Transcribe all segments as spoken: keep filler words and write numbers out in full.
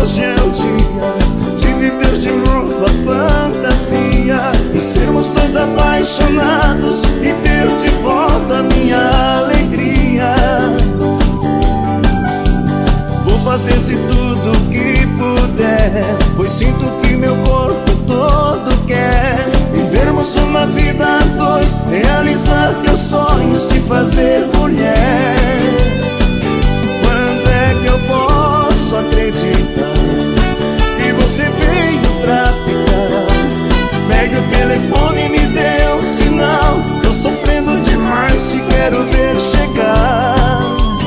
hoje é o dia de viver de novo a fantasia e sermos dois apaixonados e ter de volta a minha alegria. Vou fazer de tudo que puder, pois sinto que meu corpo todo quer vivermos uma vida a dois, realizar teus sonhos, te fazer mulher. Quando é que eu posso acreditar que você veio pra ficar? Pegue o telefone e me dê um sinal, tô sofrendo demais, te quero ver chegar.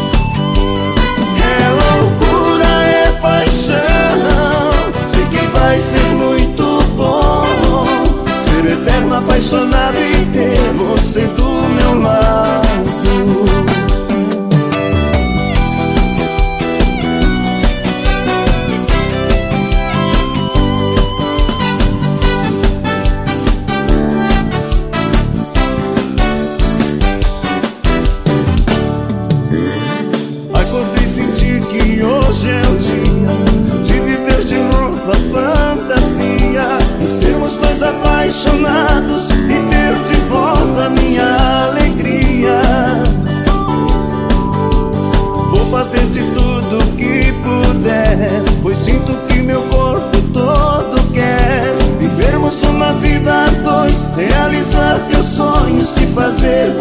É loucura, é paixão, sei que vai ser muito bom ser eterno apaixonado e ter você do meu lado. Acordei e senti que hoje é o dia de viver de novo a fantasia e sermos dois apaixonados e ter de volta a minha alegria. Vou fazer de tudo que puder, pois sinto que meu corpo todo quer vivermos uma vida a dois, realizar teus sonhos, te fazer